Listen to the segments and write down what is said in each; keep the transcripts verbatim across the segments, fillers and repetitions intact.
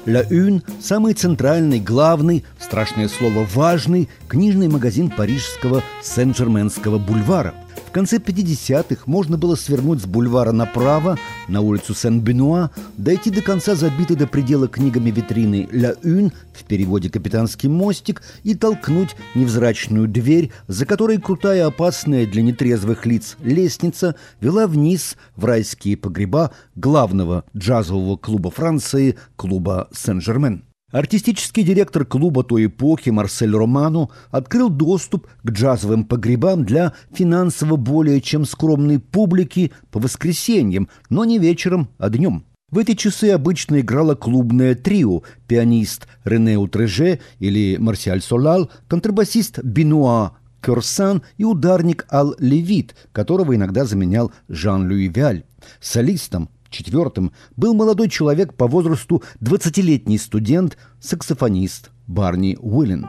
«Ля Une» – самый центральный, главный, страшное слово «важный» книжный магазин парижского Сен-Жерменского бульвара. В конце пятидесятых можно было свернуть с бульвара направо, на улицу Сен-Бенуа, дойти до конца забитой до предела книгами витрины «Ля Une», в переводе «Капитанский мостик», и толкнуть невзрачную дверь, за которой крутая и опасная для нетрезвых лиц лестница вела вниз в райские погреба главного джазового клуба Франции, клуба Сен-Жермен. Артистический директор клуба той эпохи Марсель Романо открыл доступ к джазовым погребам для финансово более чем скромной публики по воскресеньям, но не вечером, а днем. В эти часы обычно играло клубное трио: пианист Рене Утреже или Марсиаль Солал, контрабасист Бенуа Кёрсан и ударник Ал Левит, которого иногда заменял Жан-Луи Виаль. Солистом четвертым был молодой человек по возрасту двадцатилетний студент, саксофонист Барни Уиллен.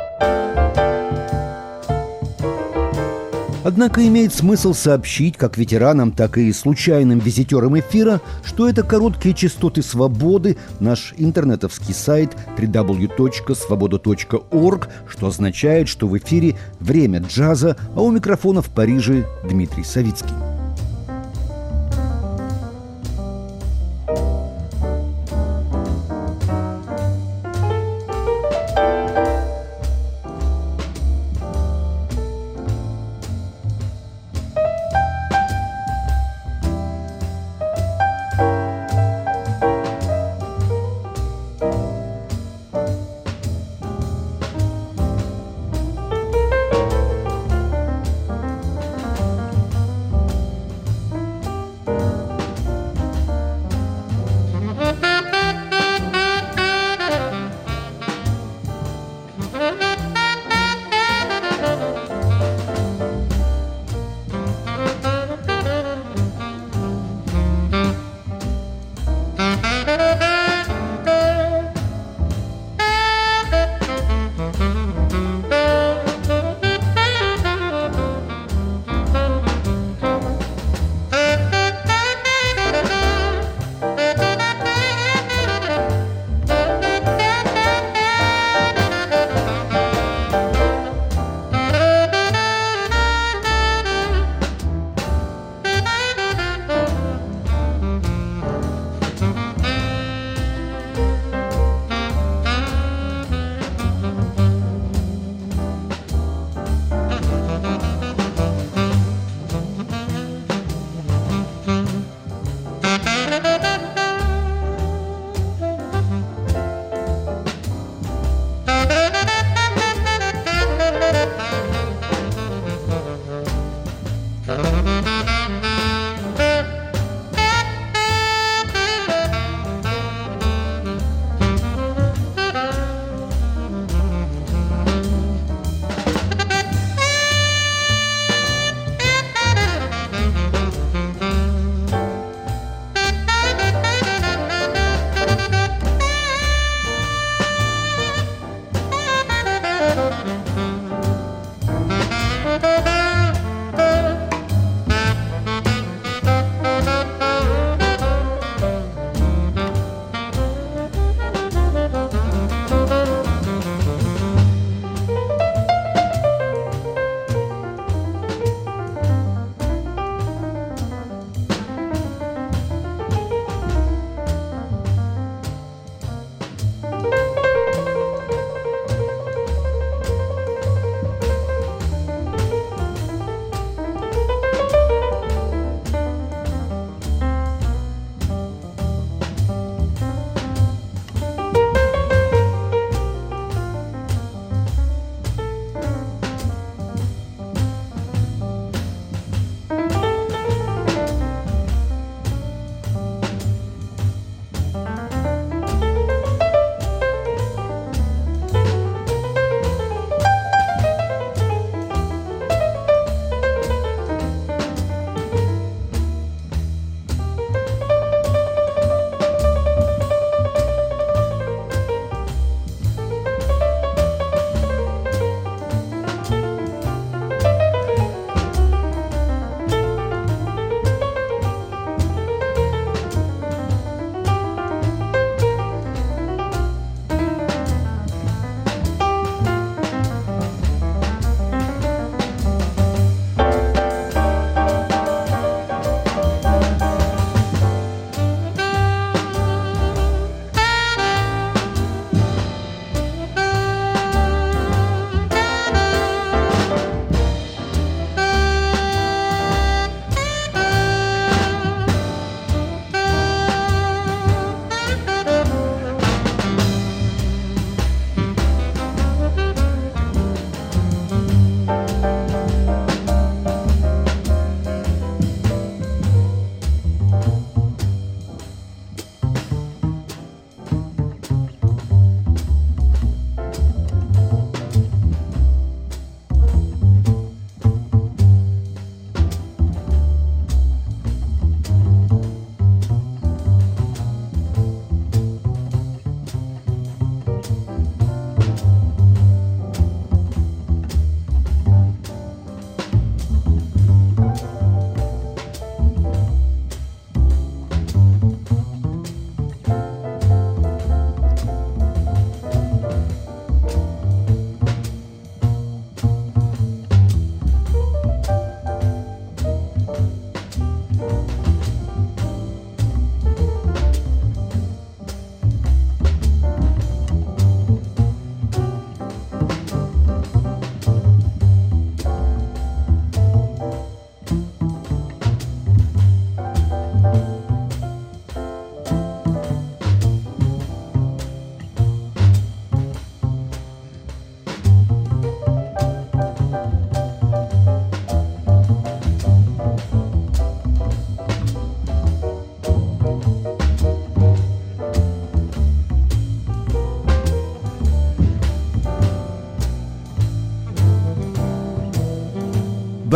Однако имеет смысл сообщить как ветеранам, так и случайным визитерам эфира, что это короткие частоты свободы, наш интернетовский сайт дабл ю дабл ю дабл ю точка свобода точка орг, что означает, что в эфире время джаза, а у микрофона в Париже Дмитрий Савицкий.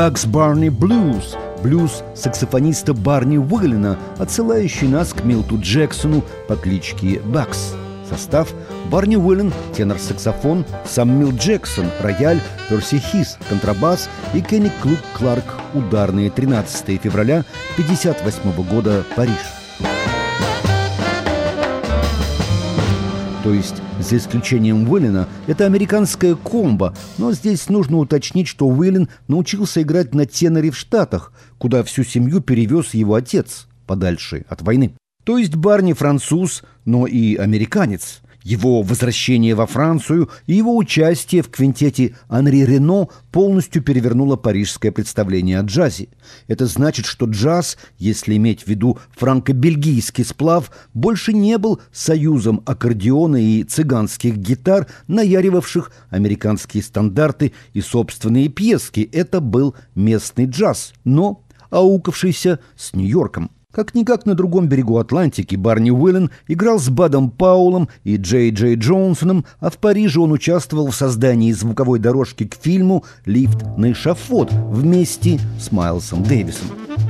Bugs Barney Blues, блюз саксофониста Барни Уиллена, отсылающий нас к Милту Джексону по кличке Бакс. Состав: Барни Уиллен – тенор-саксофон, сам Милт Джексон – рояль, Перси Хис – контрабас и Кенни Клук Кларк – ударные. тринадцатого февраля пятьдесят восьмого года, Париж. То есть, за исключением Уиллена, это американская комбо, но здесь нужно уточнить, что Уиллен научился играть на теноре в Штатах, куда всю семью перевез его отец, подальше от войны. То есть Барни француз, но и американец. Его возвращение во Францию и его участие в квинтете Анри Рено полностью перевернуло парижское представление о джазе. Это значит, что джаз, если иметь в виду франко-бельгийский сплав, больше не был союзом аккордеона и цыганских гитар, наяривавших американские стандарты и собственные пьески. Это был местный джаз, но аукавшийся с Нью-Йорком. Как-никак на другом берегу Атлантики Барни Уиллен играл с Бадом Пауэллом и Джей Джей Джонсоном, а в Париже он участвовал в создании звуковой дорожки к фильму «Лифт на эшафот» вместе с Майлсом Дэвисом.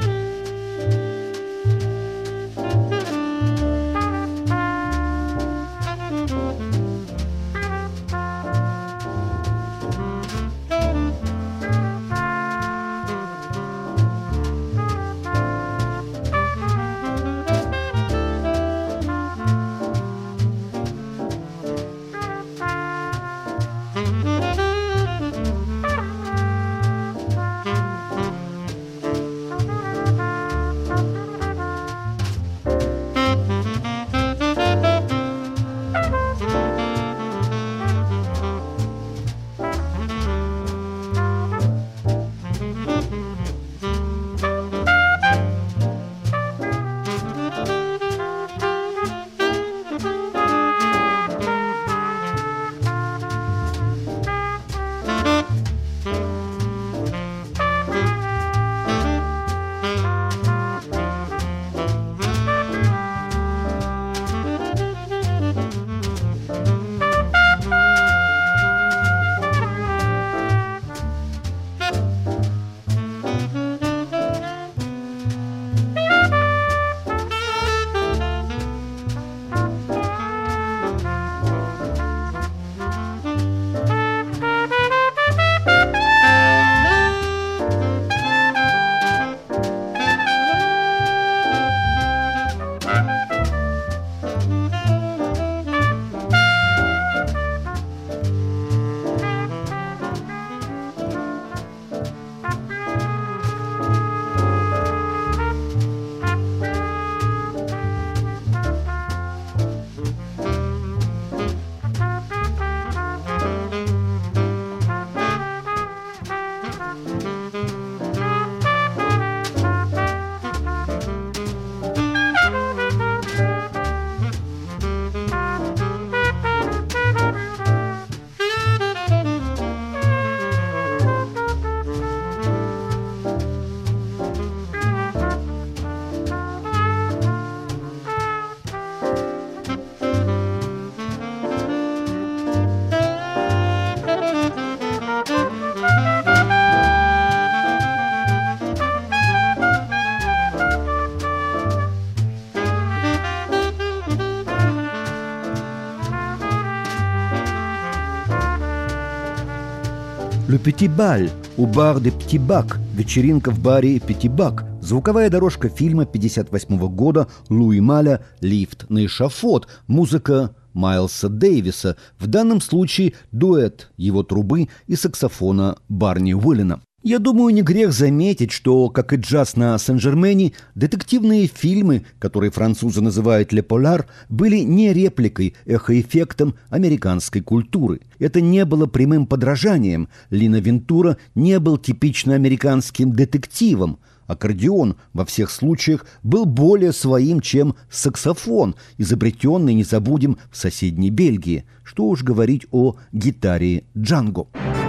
«Le Petit Bal» у бар де Petit Bac, вечеринка в баре Petit Bac, звуковая дорожка фильма пятьдесят восьмого года Луи Маля «Лифт на эшафот», музыка Майлса Дэвиса, в данном случае дуэт его трубы и саксофона Барни Уиллена. Я думаю, не грех заметить, что, как и джаз на Сен-Жермене, детективные фильмы, которые французы называют «Ле Поляр», были не репликой, эхоэффектом американской культуры. Это не было прямым подражанием. Лино Вентура не был типично американским детективом. Аккордеон во всех случаях был более своим, чем саксофон, изобретенный, не забудем, в соседней Бельгии. Что уж говорить о гитаре Джанго.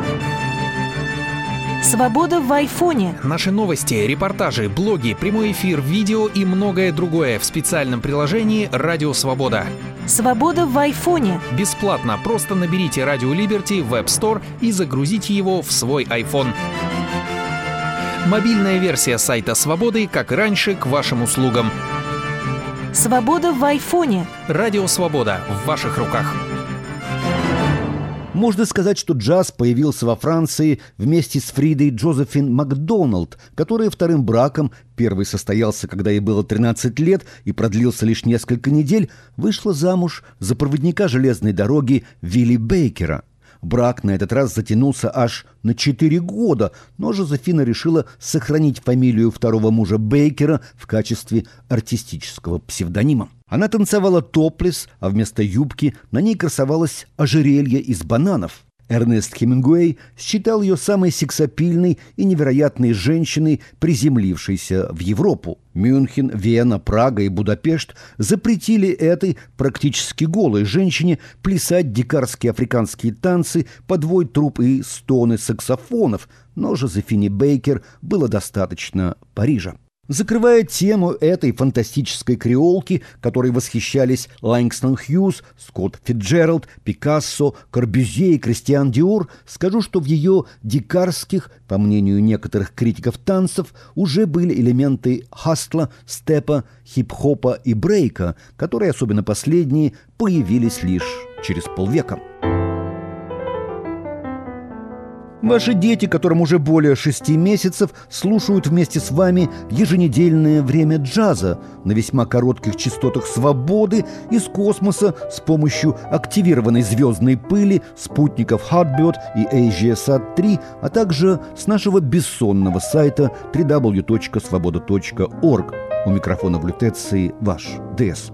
Свобода в айфоне. Наши новости, репортажи, блоги, прямой эфир, видео и многое другое в специальном приложении «Радио Свобода». Свобода в айфоне. Бесплатно. Просто наберите «Радио Либерти» в App Store и загрузите его в свой iPhone. Мобильная версия сайта «Свободы», как и раньше, к вашим услугам. Свобода в айфоне. Радио «Свобода» в ваших руках. Можно сказать, что джаз появился во Франции вместе с Фридой Джозефин Макдоналд, которая вторым браком, первый состоялся, когда ей было тринадцать лет и продлился лишь несколько недель, вышла замуж за проводника железной дороги Вилли Бейкера. Брак на этот раз затянулся аж на четыре года, но Жозефина решила сохранить фамилию второго мужа Бейкера в качестве артистического псевдонима. Она танцевала топлес, а вместо юбки на ней красовалось ожерелье из бананов. Эрнест Хемингуэй считал ее самой сексапильной и невероятной женщиной, приземлившейся в Европу. Мюнхен, Вена, Прага и Будапешт запретили этой практически голой женщине плясать дикарские африканские танцы под вой труб и стоны саксофонов, но Жозефине Бейкер было достаточно Парижа. Закрывая тему этой фантастической креолки, которой восхищались Лэнгстон Хьюз, Скотт Фитджеральд, Пикассо, Корбюзье и Кристиан Диор, скажу, что в ее дикарских, по мнению некоторых критиков танцев, уже были элементы хастла, степа, хип-хопа и брейка, которые, особенно последние, появились лишь через полвека. Ваши дети, которым уже более шести месяцев, слушают вместе с вами еженедельное время джаза на весьма коротких частотах свободы из космоса с помощью активированной звездной пыли, спутников Hotbird и AsiaSat три, а также с нашего бессонного сайта дабл ю дабл ю дабл ю точка свобода точка орг. У микрофона в лютеции ваш ДС.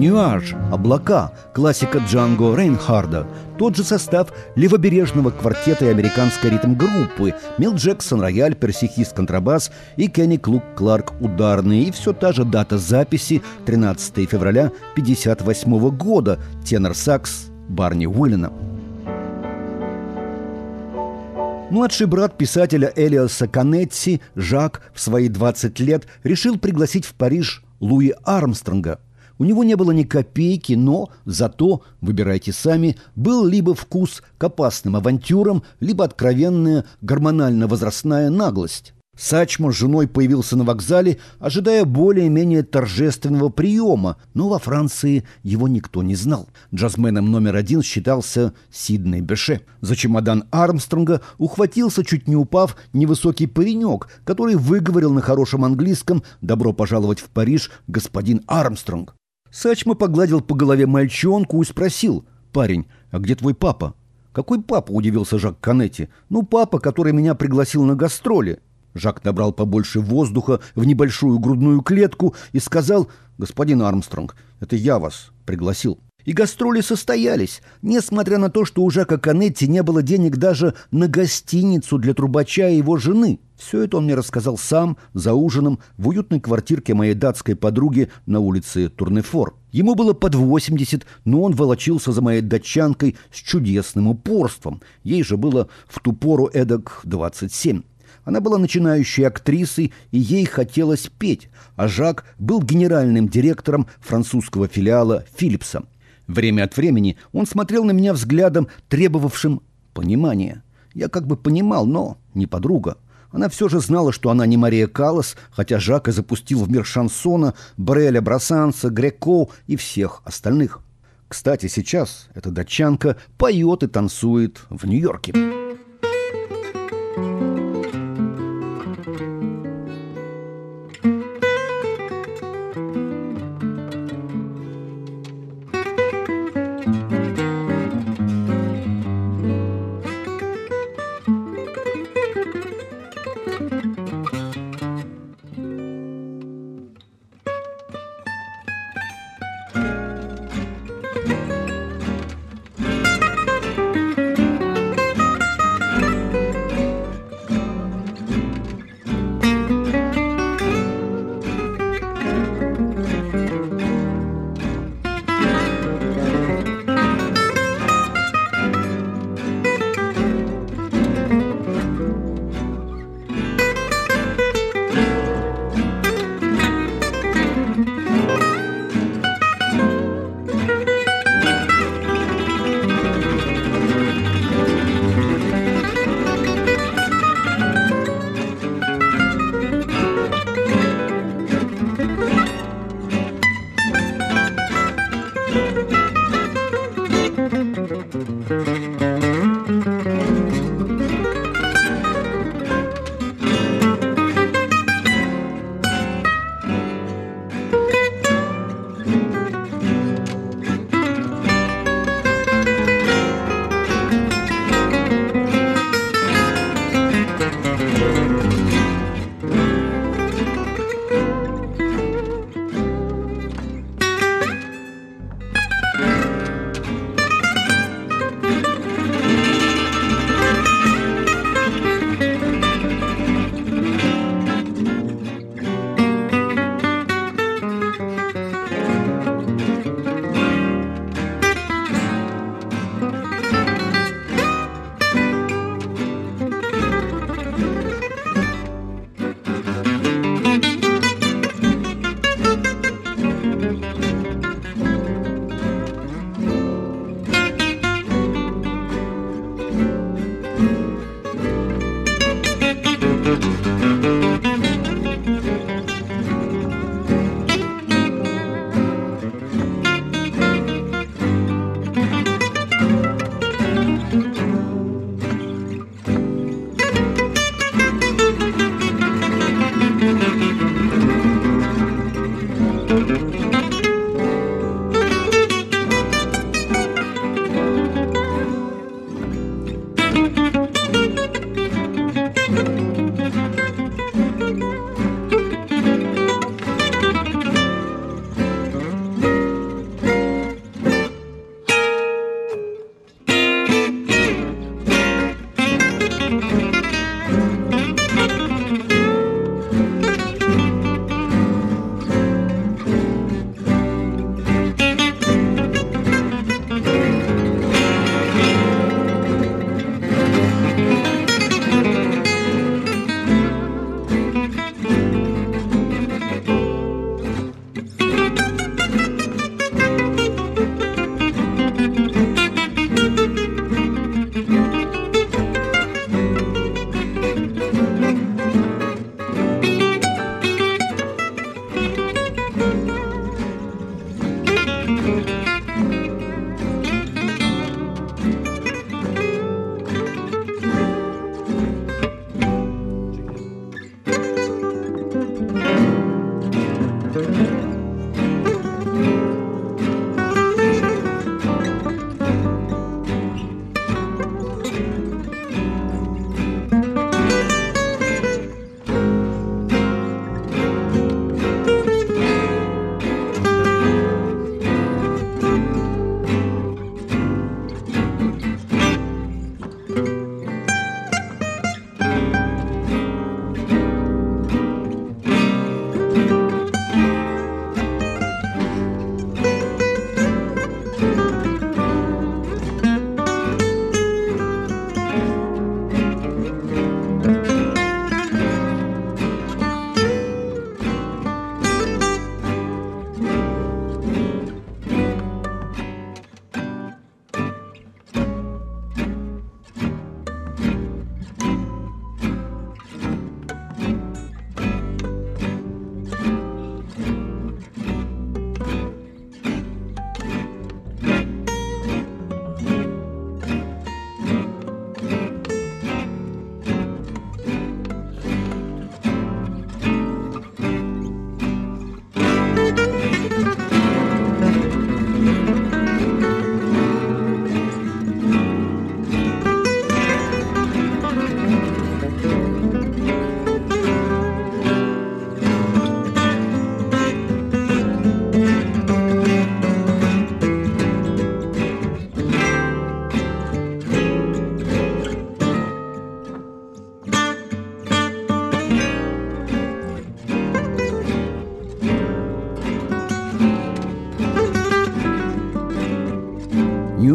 «Нюаж» — «Облака», классика Джанго Рейнхарда, тот же состав левобережного квартета и американской ритм-группы, Мил Джексон — рояль, Перси Хис — контрабас и Кенни Клук Кларк — ударные, и все та же дата записи — тринадцатое февраля пятьдесят восьмого года, тенор-сакс Барни Уиллена. Младший брат писателя Элиаса Канетти, Жак, в свои двадцать лет решил пригласить в Париж Луи Армстронга. У него не было ни копейки, но зато, выбирайте сами, был либо вкус к опасным авантюрам, либо откровенная гормонально-возрастная наглость. Сачмо с женой появился на вокзале, ожидая более-менее торжественного приема, но во Франции его никто не знал. Джазменом номер один считался Сидней Беше. За чемодан Армстронга ухватился, чуть не упав, невысокий паренек, который выговорил на хорошем английском «Добро пожаловать в Париж, господин Армстронг». Сачмо погладил по голове мальчонку и спросил: «Парень, а где твой папа?» «Какой папа?» – удивился Жак Канетти. «Ну, папа, который меня пригласил на гастроли». Жак набрал побольше воздуха в небольшую грудную клетку и сказал: «Господин Армстронг, это я вас пригласил». И гастроли состоялись, несмотря на то, что у Жака Канетти не было денег даже на гостиницу для трубача и его жены. Все это он мне рассказал сам, за ужином, в уютной квартирке моей датской подруги на улице Турнефор. Ему было под восемьдесят, но он волочился за моей датчанкой с чудесным упорством. Ей же было в ту пору эдак двадцать семь. Она была начинающей актрисой, и ей хотелось петь, а Жак был генеральным директором французского филиала «Филлипса». Время от времени он смотрел на меня взглядом, требовавшим понимания. Я как бы понимал, но не подруга. Она все же знала, что она не Мария Каллас, хотя Жак и запустил в мир шансона Бреля, Брассанса, Греко и всех остальных. Кстати, сейчас эта датчанка поет и танцует в Нью-Йорке.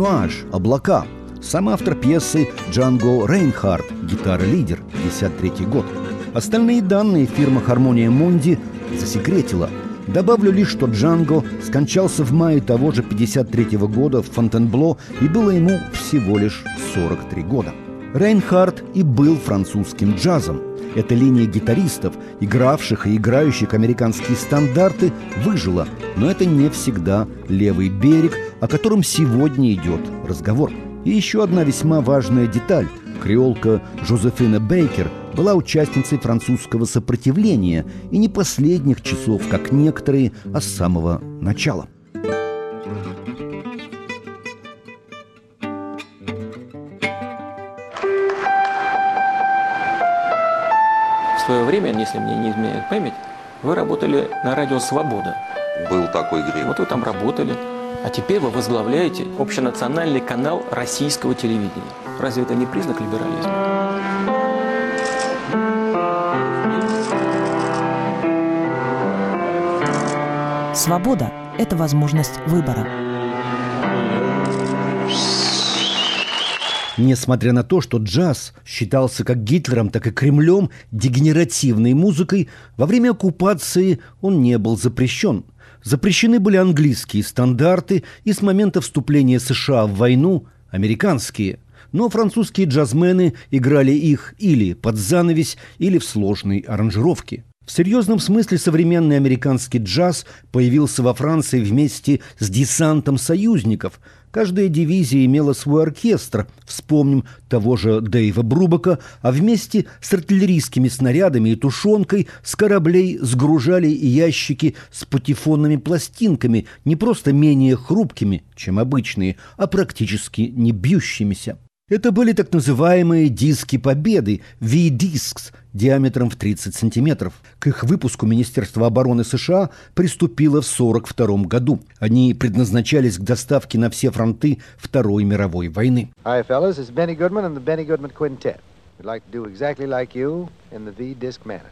«Нуаж» – «Облака». Сам автор пьесы Джанго Рейнхард, гитара-лидер, пятьдесят третий год. Остальные данные фирма «Хармония Мунди» засекретила. Добавлю лишь, что Джанго скончался в мае того же пятьдесят третьего года в Фонтенбло, и было ему всего лишь сорок три года. Рейнхард и был французским джазом. Эта линия гитаристов, игравших и играющих американские стандарты, выжила, но это не всегда левый берег, о котором сегодня идет разговор. И еще одна весьма важная деталь. Креолка Жозефина Бейкер была участницей французского сопротивления, и не последних часов, как некоторые, а с самого начала. В свое время, если мне не изменяет память, вы работали на радио «Свобода». Был такой грех. Вот вы там работали. А теперь вы возглавляете общенациональный канал российского телевидения. Разве это не признак либерализма? Свобода – это возможность выбора. Несмотря на то, что джаз считался как Гитлером, так и Кремлем дегенеративной музыкой, во время оккупации он не был запрещен. Запрещены были английские стандарты и с момента вступления США в войну – американские. Но французские джазмены играли их или под занавес, или в сложной аранжировке. В серьезном смысле современный американский джаз появился во Франции вместе с десантом союзников. Каждая дивизия имела свой оркестр, вспомним того же Дэйва Брубака, а вместе с артиллерийскими снарядами и тушенкой с кораблей сгружали и ящики с патефонными пластинками, не просто менее хрупкими, чем обычные, а практически не бьющимися. Это были так называемые диски победы, V-Discs, диаметром в тридцать сантиметров. К их выпуску Министерство обороны США приступило в сорок втором году. Они предназначались к доставке на все фронты Второй мировой войны. Hi, fellas, it's Benny Goodman and the Benny Goodman Quintet. We'd like to do exactly like you in the V-Disc manner.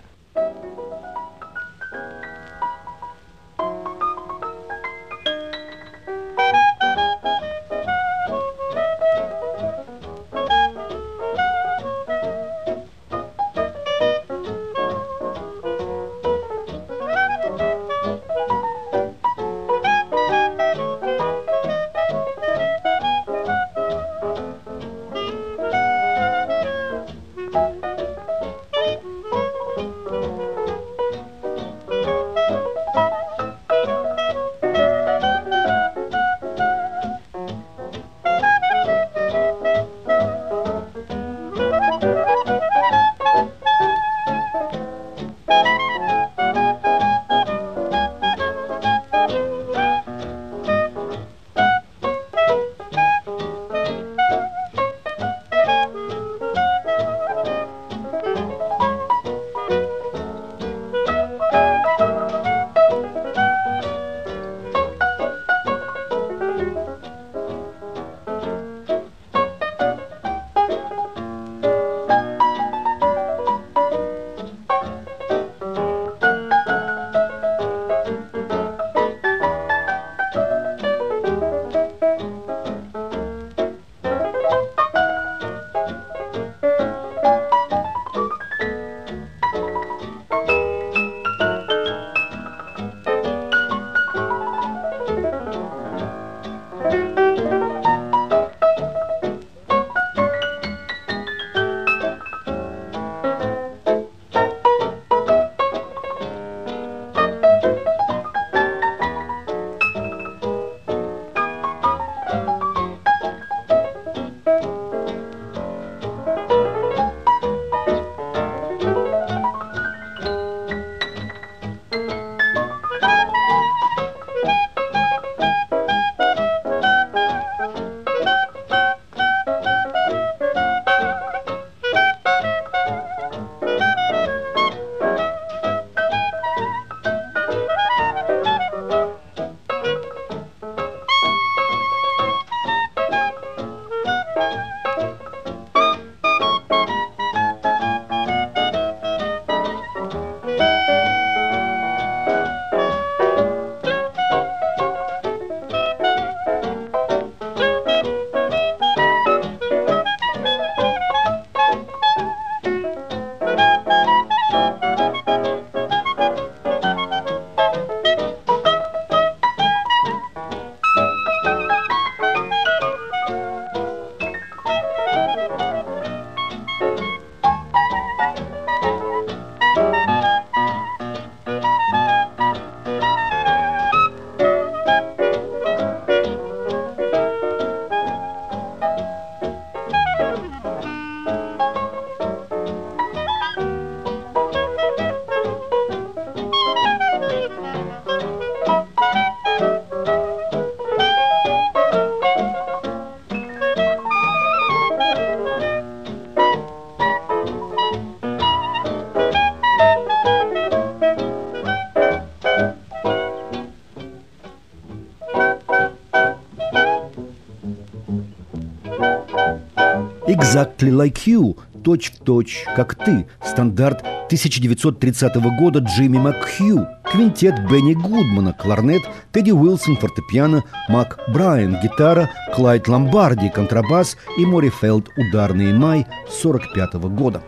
«Exactly like you» – «Точь-в-точь, как ты» – стандарт тысяча девятьсот тридцатого года Джимми МакХью. Квинтет Бенни Гудмана – кларнет, Тедди Уилсон – фортепиано, Мак Брайан – гитара, Клайд Ломбарди – контрабас и Мори Фелд – ударный май сорок пятого года.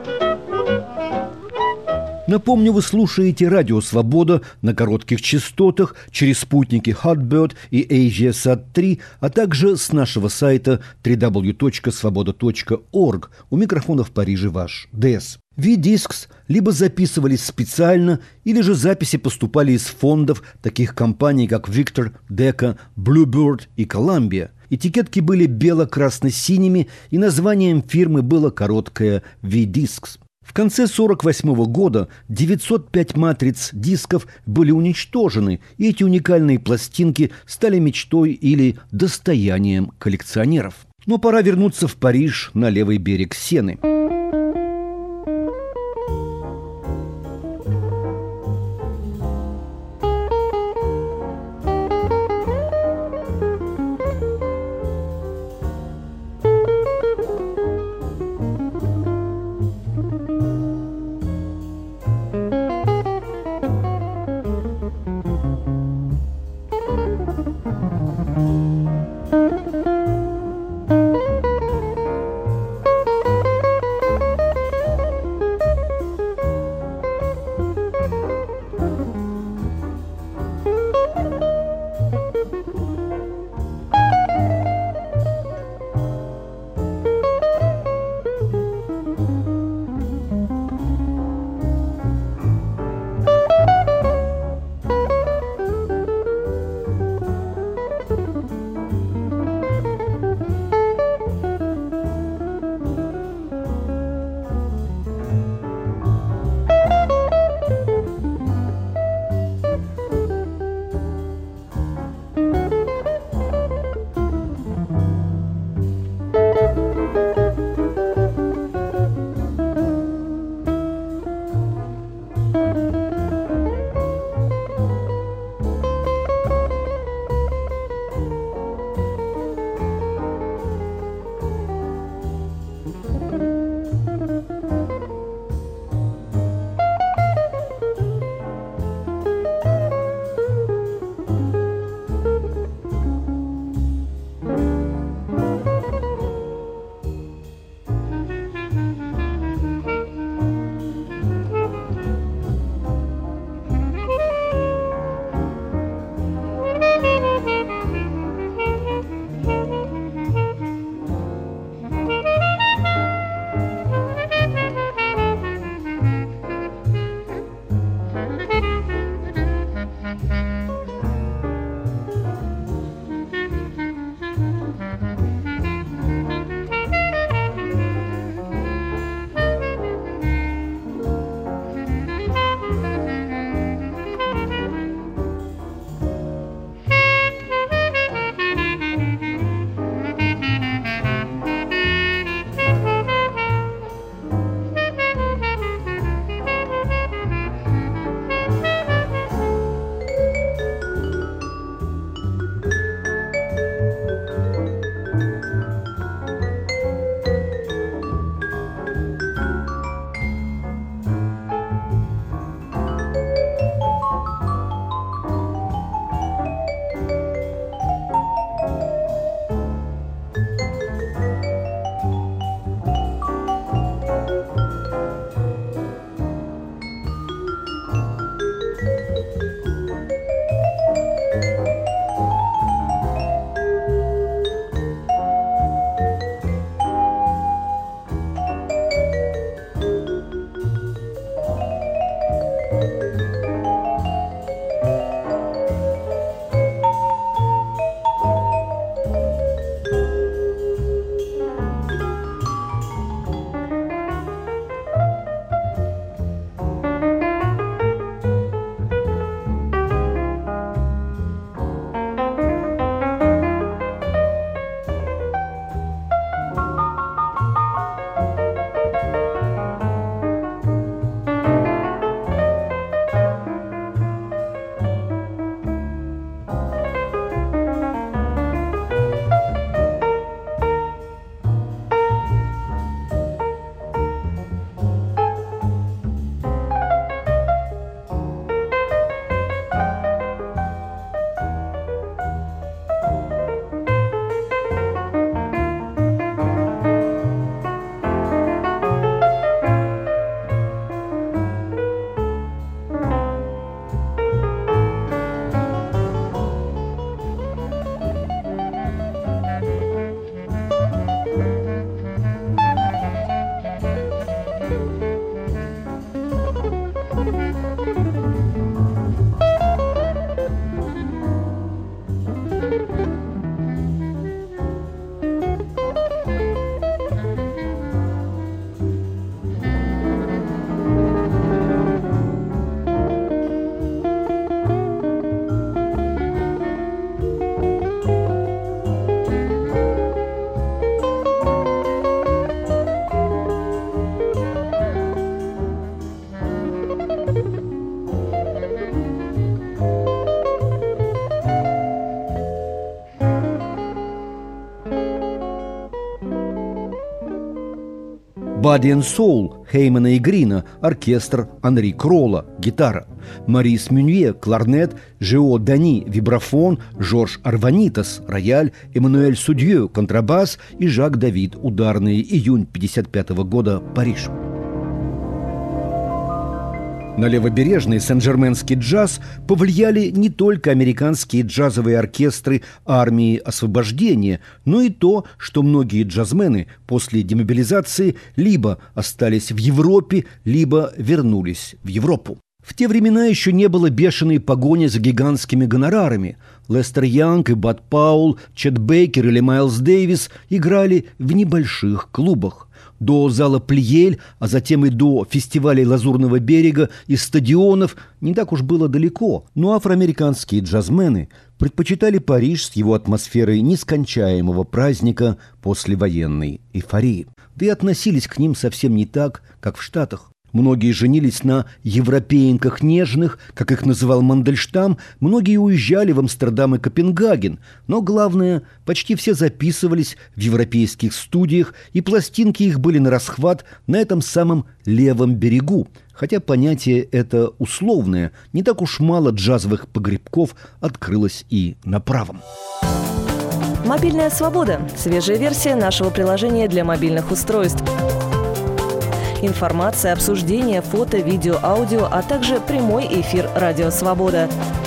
Напомню, вы слушаете радио «Свобода» на коротких частотах через спутники Hotbird и AsiaSat три, а также с нашего сайта дабл ю дабл ю дабл ю точка свобода точка орг. У микрофона в Париже ваш ДЭС. V-Discs либо записывались специально, или же записи поступали из фондов таких компаний, как Victor, Decca, Bluebird и Columbia. Этикетки были бело-красно-синими, и названием фирмы было короткое V-Discs. В конце сорок восьмого года девятьсот пять матриц дисков были уничтожены, и эти уникальные пластинки стали мечтой или достоянием коллекционеров. Но пора вернуться в Париж на левый берег Сены. Body and Soul Хеймана и Грина, оркестр Анри Кролла, гитара. Марис Мюнье, кларнет, Жио Дани, вибрафон, Жорж Арванитас, рояль, Эммануэль Судье, контрабас и Жак Давид, ударные, июнь пятьдесят пятого года, Париж. На левобережный сен-жерменский джаз повлияли не только американские джазовые оркестры армии освобождения, но и то, что многие джазмены после демобилизации либо остались в Европе, либо вернулись в Европу. В те времена еще не было бешеной погони за гигантскими гонорарами. Лестер Янг и Бад Паул, Чет Бейкер или Майлз Дэвис играли в небольших клубах. До зала Плиель, а затем и до фестивалей Лазурного берега и стадионов не так уж было далеко, но афроамериканские джазмены предпочитали Париж с его атмосферой нескончаемого праздника послевоенной эйфории. Да и относились к ним совсем не так, как в Штатах. Многие женились на европеенках нежных, как их называл Мандельштам, многие уезжали в Амстердам и Копенгаген, но главное, почти все записывались в европейских студиях, и пластинки их были на расхват на этом самом левом берегу. Хотя понятие это условное, не так уж мало джазовых погребков открылось и на правом. Мобильная свобода – свежая версия нашего приложения для мобильных устройств. Информация, обсуждение, фото, видео, аудио, а также прямой эфир «Радио Свобода».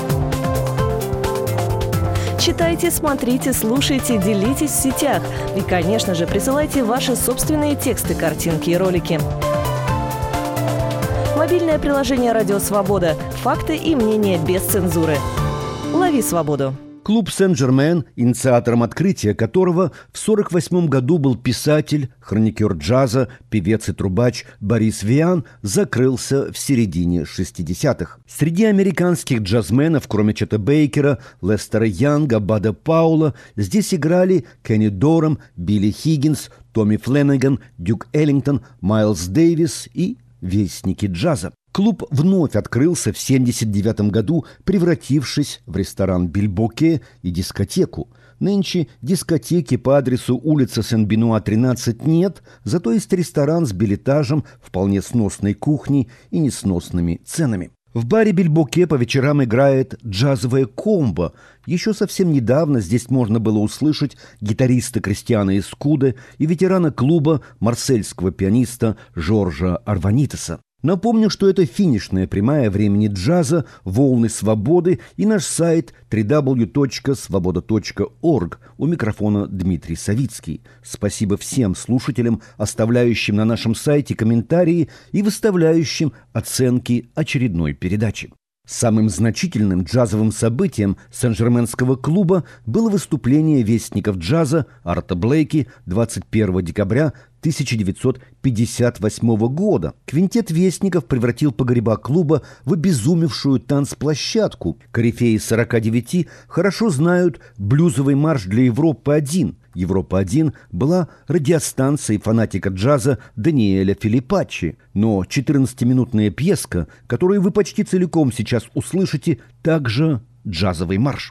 Читайте, смотрите, слушайте, делитесь в сетях. И, конечно же, присылайте ваши собственные тексты, картинки и ролики. Мобильное приложение «Радио Свобода». Факты и мнения без цензуры. Лови свободу. Клуб Сен-Жермен, инициатором открытия которого в сорок восьмом году был писатель, хроникер джаза, певец и трубач Борис Виан, закрылся в середине шестидесятых. Среди американских джазменов, кроме Чета Бейкера, Лестера Янга, Бада Паула, здесь играли Кенни Дорам, Билли Хиггинс, Томми Фленнеган, Дюк Эллингтон, Майлз Дэвис и вестники джаза. Клуб вновь открылся в семьдесят девятом году, превратившись в ресторан «Бильбоке» и дискотеку. Нынче дискотеки по адресу улица Сен-Бенуа, тринадцать нет, зато есть ресторан с билетажем, вполне сносной кухней и несносными ценами. В баре «Бильбоке» по вечерам играет джазовая комбо. Еще совсем недавно здесь можно было услышать гитариста Кристиана Эскуде и ветерана клуба марсельского пианиста Жоржа Арванитеса. Напомню, что это финишная прямая времени джаза, волны свободы и наш сайт дабл ю дабл ю дабл ю точка свобода точка орг. У микрофона Дмитрий Савицкий. Спасибо всем слушателям, оставляющим на нашем сайте комментарии и выставляющим оценки очередной передачи. Самым значительным джазовым событием Сен-Жерменского клуба было выступление вестников джаза Арта Блейки двадцать первого декабря тысяча девятьсот пятьдесят восьмого года. Квинтет вестников превратил погреба клуба в обезумевшую танцплощадку. Корифеи сорока девяти хорошо знают блюзовый марш для Европы-один. Европа-один была радиостанцией фанатика джаза Даниэля Филиппаччи. Но четырнадцатиминутная пьеска, которую вы почти целиком сейчас услышите, также джазовый марш.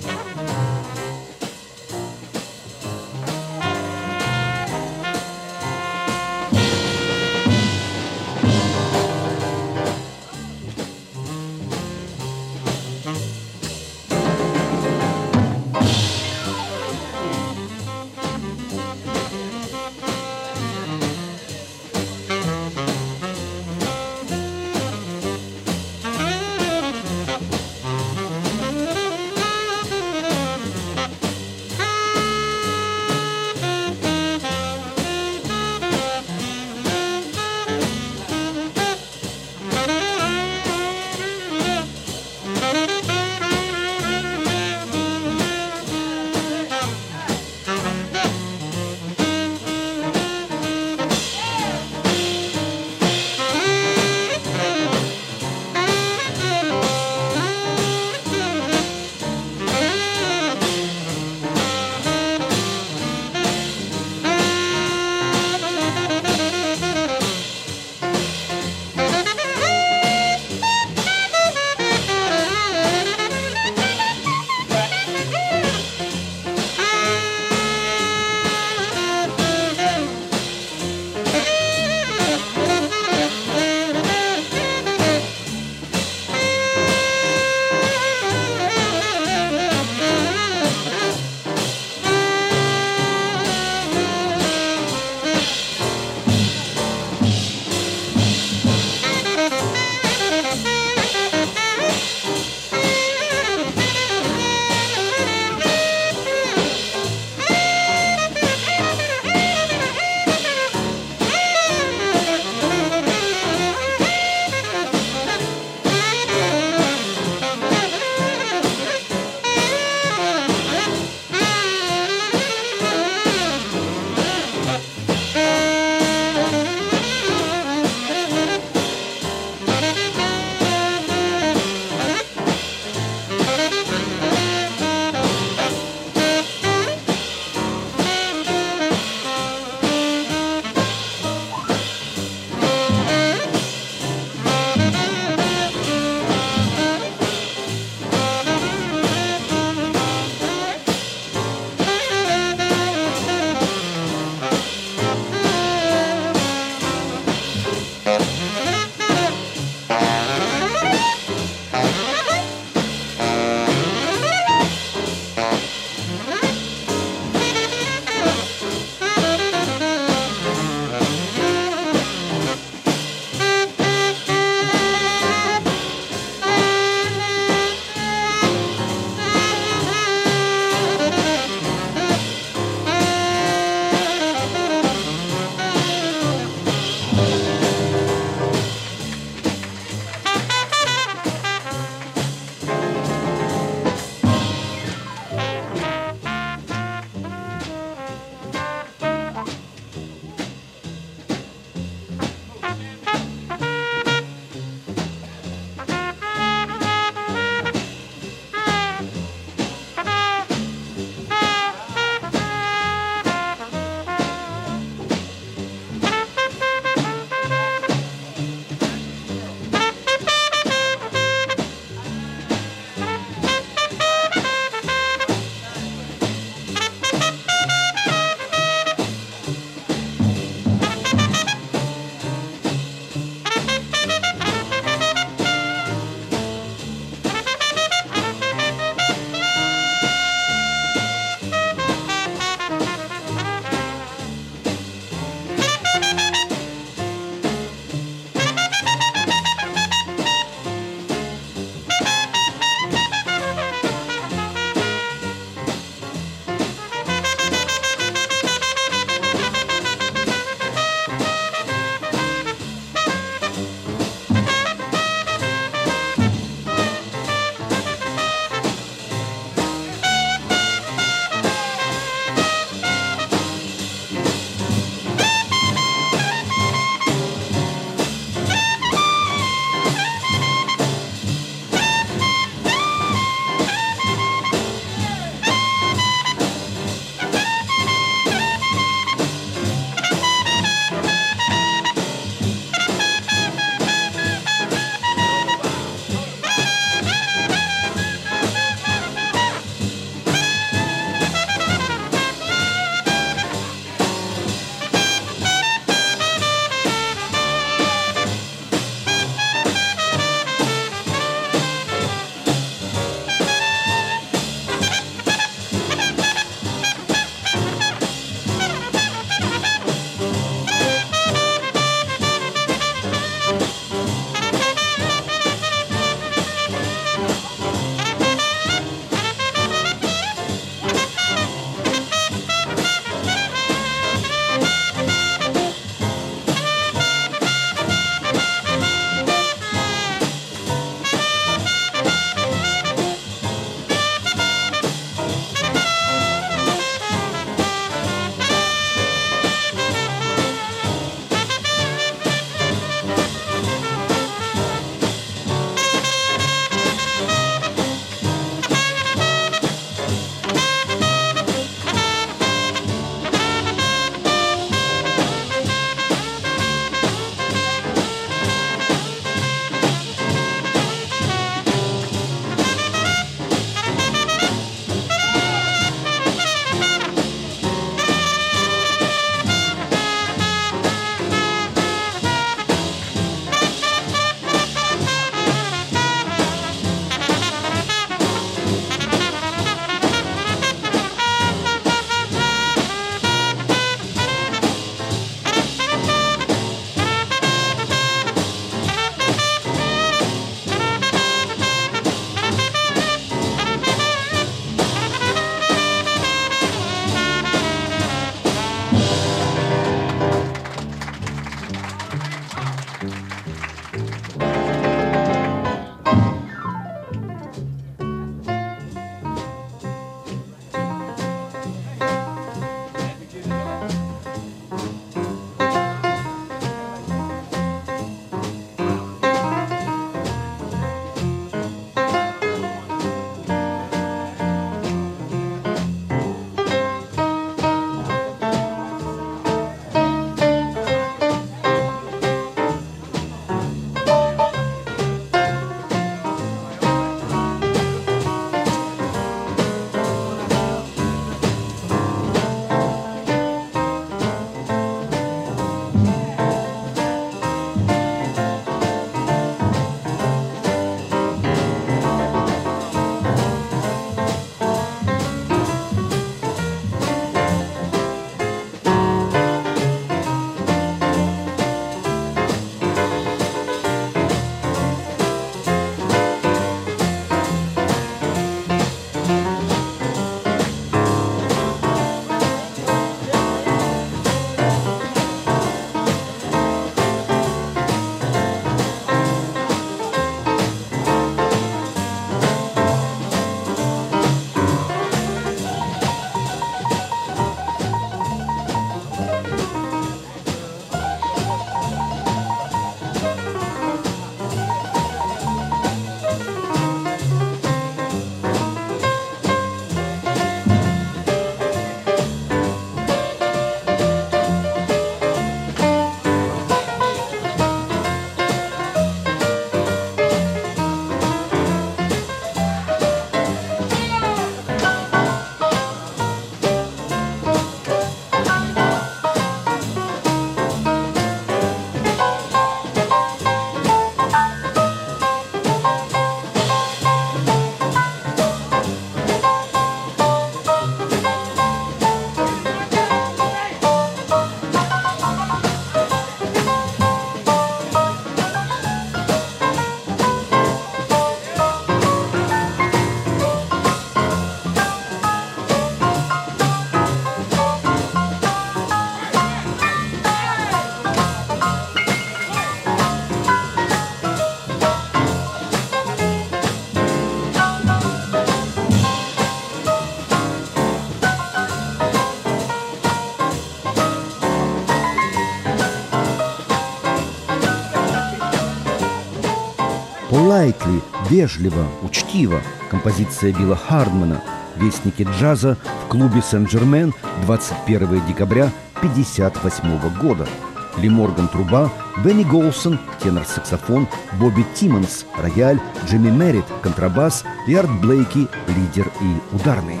Вежливо, учтиво. Композиция Билла Хардмана. Вестники джаза в клубе Сен-Жермен двадцать первого декабря пятьдесят восьмого года. Ли Морган – труба, Бенни Голсон – тенор-саксофон, Бобби Тиммонс – рояль, Джимми Меррит – контрабас и Арт Блейки – лидер и ударный.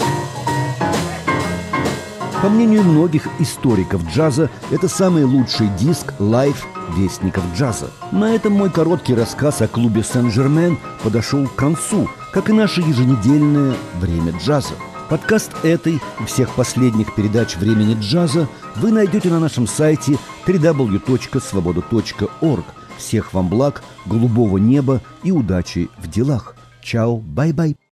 По мнению многих историков джаза, это самый лучший диск лайв вестников джаза. На этом мой короткий рассказ о клубе Сен-Жермен подошел к концу, как и наше еженедельное «Время джаза». Подкаст этой и всех последних передач «Времени джаза» вы найдете на нашем сайте дабл ю дабл ю дабл ю точка свобода точка орг. Всех вам благ, голубого неба и удачи в делах. Чао, бай-бай.